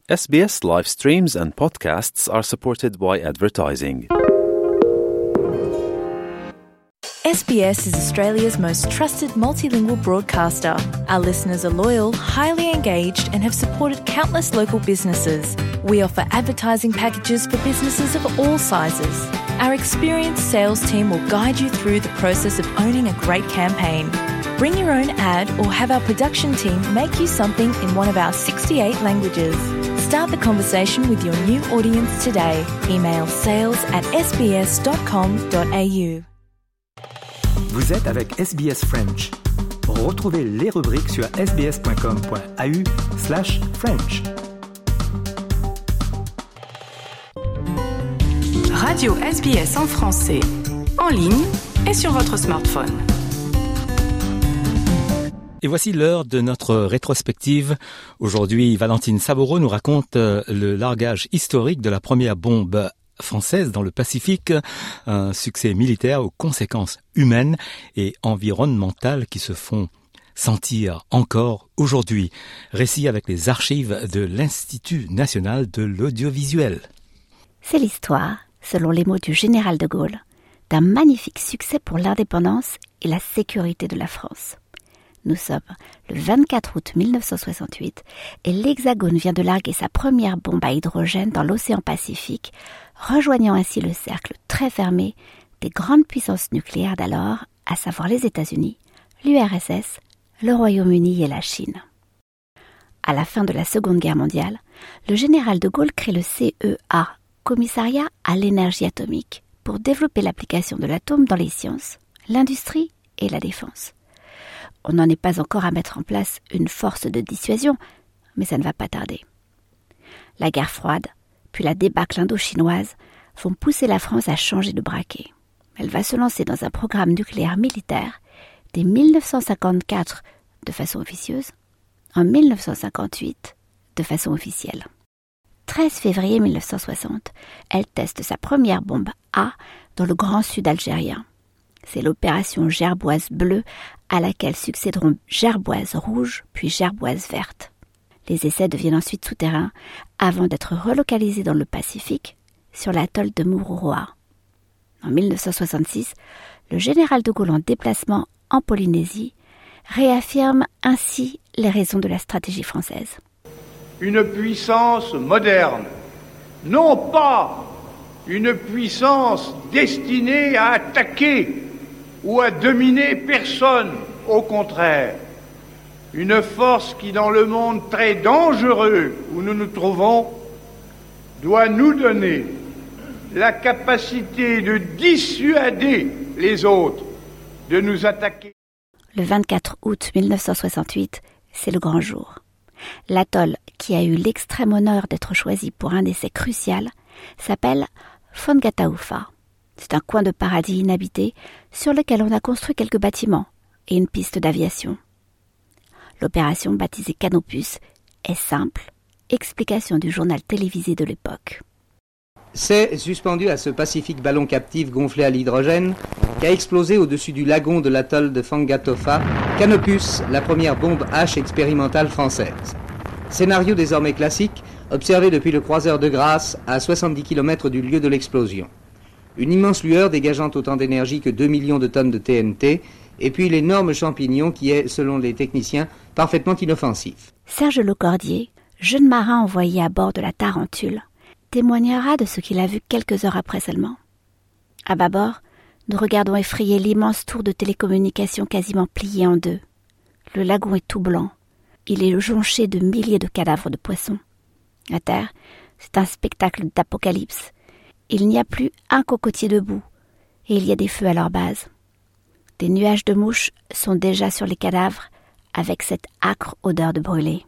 SBS live streams and podcasts are supported by advertising. SBS is Australia's most trusted multilingual broadcaster. Our listeners are loyal, highly engaged, and have supported countless local businesses. We offer advertising packages for businesses of all sizes. Our experienced sales team will guide you through the process of owning a great campaign. Bring your own ad or have our production team make you something in one of our 68 languages. Start the conversation with your new audience today. Email sales@sbs.com.au. Vous êtes avec SBS French. Retrouvez les rubriques sur sbs.com.au/French. Radio SBS en français, en ligne et sur votre smartphone. Et voici l'heure de notre rétrospective. Aujourd'hui, Valentine Saboureau nous raconte le largage historique de la première bombe française dans le Pacifique, un succès militaire aux conséquences humaines et environnementales qui se font sentir encore aujourd'hui. Récit avec les archives de l'Institut national de l'audiovisuel. C'est l'histoire, selon les mots du général de Gaulle, d'un magnifique succès pour l'indépendance et la sécurité de la France. Nous sommes le 24 août 1968 et l'Hexagone vient de larguer sa première bombe à hydrogène dans l'océan Pacifique, rejoignant ainsi le cercle très fermé des grandes puissances nucléaires d'alors, à savoir les États-Unis, l'URSS, le Royaume-Uni et la Chine. À la fin de la Seconde Guerre mondiale, le général de Gaulle crée le CEA, Commissariat à l'énergie atomique, pour développer l'application de l'atome dans les sciences, l'industrie et la défense. On n'en est pas encore à mettre en place une force de dissuasion, mais ça ne va pas tarder. La guerre froide, puis la débâcle indo-chinoise vont pousser la France à changer de braquet. Elle va se lancer dans un programme nucléaire militaire dès 1954 de façon officieuse, en 1958 de façon officielle. 13 février 1960, elle teste sa première bombe A dans le Grand Sud algérien. C'est l'opération Gerboise bleue à laquelle succéderont Gerboise rouge puis Gerboise verte. Les essais deviennent ensuite souterrains avant d'être relocalisés dans le Pacifique sur l'atoll de Mururoa. En 1966, le général de Gaulle en déplacement en Polynésie réaffirme ainsi les raisons de la stratégie française. Une puissance moderne, non pas une puissance destinée à attaquer ou à dominer personne, au contraire. Une force qui, dans le monde très dangereux où nous nous trouvons, doit nous donner la capacité de dissuader les autres de nous attaquer. Le 24 août 1968, c'est le grand jour. L'atoll, qui a eu l'extrême honneur d'être choisi pour un essai crucial, s'appelle Fongataufa. C'est un coin de paradis inhabité sur lequel on a construit quelques bâtiments et une piste d'aviation. L'opération, baptisée Canopus, est simple, explication du journal télévisé de l'époque. C'est suspendu à ce pacifique ballon captif gonflé à l'hydrogène qu'a explosé au-dessus du lagon de l'atoll de Fangatofa, Canopus, la première bombe H expérimentale française. Scénario désormais classique, observé depuis le croiseur de Grasse à 70 km du lieu de l'explosion. Une immense lueur dégageant autant d'énergie que 2 millions de tonnes de TNT, et puis l'énorme champignon qui est, selon les techniciens, parfaitement inoffensif. Serge Lecordier, jeune marin envoyé à bord de la Tarentule, témoignera de ce qu'il a vu quelques heures après seulement. À bâbord, nous regardons effrayés l'immense tour de télécommunications quasiment pliée en deux. Le lagon est tout blanc. Il est jonché de milliers de cadavres de poissons. À terre, c'est un spectacle d'apocalypse. Il n'y a plus un cocotier debout, et il y a des feux à leur base. Des nuages de mouches sont déjà sur les cadavres, avec cette âcre odeur de brûlé.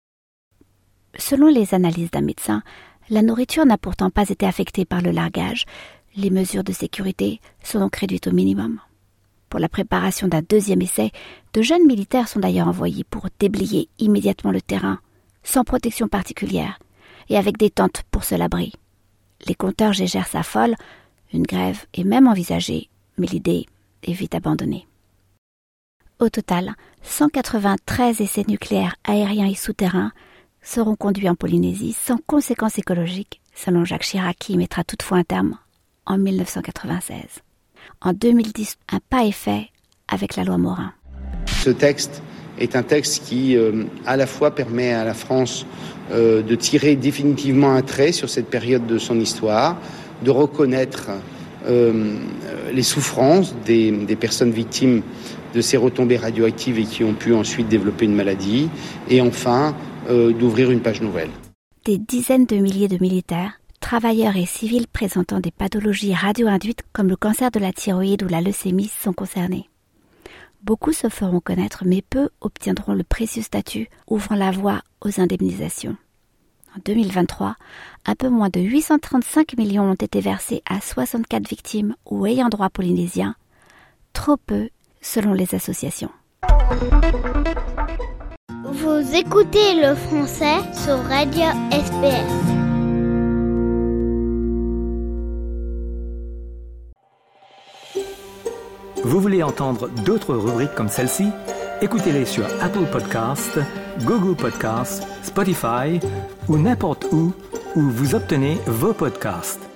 Selon les analyses d'un médecin, la nourriture n'a pourtant pas été affectée par le largage. Les mesures de sécurité sont donc réduites au minimum. Pour la préparation d'un deuxième essai, de jeunes militaires sont d'ailleurs envoyés pour déblayer immédiatement le terrain, sans protection particulière, et avec des tentes pour se labrer. Les compteurs gégèrent s'affolent, une grève est même envisagée, mais l'idée est vite abandonnée. Au total, 193 essais nucléaires aériens et souterrains seront conduits en Polynésie sans conséquences écologiques, selon Jacques Chirac, qui y mettra toutefois un terme en 1996. En 2010, un pas est fait avec la loi Morin. Ce texte est un texte qui, à la fois, permet à la France de tirer définitivement un trait sur cette période de son histoire, de reconnaître les souffrances des personnes victimes de ces retombées radioactives et qui ont pu ensuite développer une maladie, et enfin d'ouvrir une page nouvelle. Des dizaines de milliers de militaires, travailleurs et civils présentant des pathologies radio-induites comme le cancer de la thyroïde ou la leucémie sont concernés. Beaucoup se feront connaître, mais peu obtiendront le précieux statut ouvrant la voie aux indemnisations. En 2023, un peu moins de 835 millions ont été versés à 64 victimes ou ayants droit polynésiens, trop peu selon les associations. Vous écoutez le français sur Radio SBS. Vous voulez entendre d'autres rubriques comme celle-ci? Écoutez-les sur Apple Podcasts, Google Podcasts, Spotify ou n'importe où vous obtenez vos podcasts.